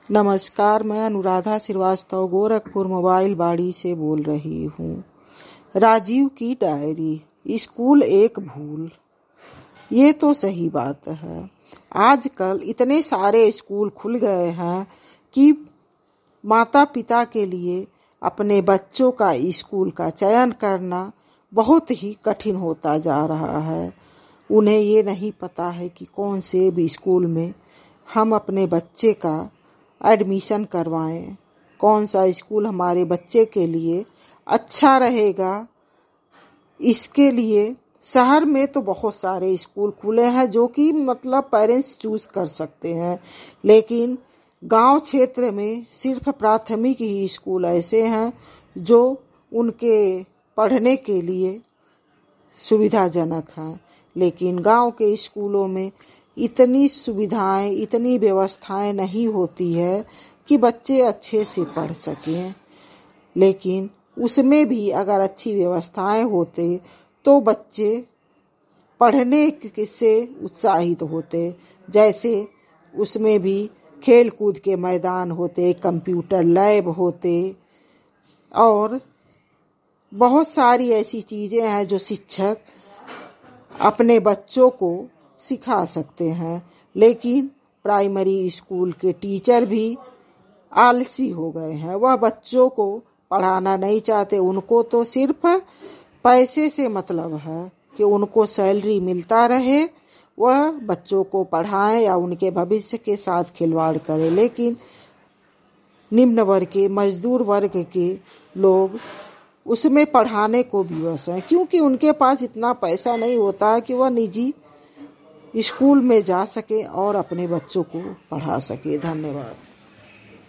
नमस्कार, मैं अनुराधा श्रीवास्तव गोरखपुर मोबाइल बाड़ी से बोल रही हूँ। राजीव की डायरी, स्कूल एक भूल। ये तो सही बात है। आजकल इतने सारे स्कूल खुल गए हैं कि माता पिता के लिए अपने बच्चों का स्कूल का चयन करना बहुत ही कठिन होता जा रहा है। उन्हें ये नहीं पता है कि कौन से भी स्कूल में हम अपने बच्चे का एडमिशन करवाएं, कौन सा स्कूल हमारे बच्चे के लिए अच्छा रहेगा। इसके लिए शहर में तो बहुत सारे स्कूल खुले हैं जो कि पेरेंट्स चूज कर सकते हैं, लेकिन गांव क्षेत्र में सिर्फ प्राथमिक ही स्कूल ऐसे हैं जो उनके पढ़ने के लिए सुविधाजनक हैं। लेकिन गांव के स्कूलों में इतनी सुविधाएं, इतनी व्यवस्थाएं नहीं होती है कि बच्चे अच्छे से पढ़ सकें। लेकिन उसमें भी अगर अच्छी व्यवस्थाएं होते तो बच्चे पढ़ने से उत्साहित होते। जैसे उसमें भी खेल कूद के मैदान होते, कंप्यूटर लैब होते और बहुत सारी ऐसी चीजें हैं जो शिक्षक अपने बच्चों को सिखा सकते हैं। लेकिन प्राइमरी स्कूल के टीचर भी आलसी हो गए हैं। वह बच्चों को पढ़ाना नहीं चाहते। उनको तो सिर्फ पैसे से मतलब है कि उनको सैलरी मिलता रहे, वह बच्चों को पढ़ाएं या उनके भविष्य के साथ खिलवाड़ करें। लेकिन निम्न वर्ग के, मजदूर वर्ग के लोग उसमें पढ़ाने को विवश हैं, क्योंकि उनके पास इतना पैसा नहीं होता है कि वह निजी स्कूल में जा सके और अपने बच्चों को पढ़ा सके। धन्यवाद।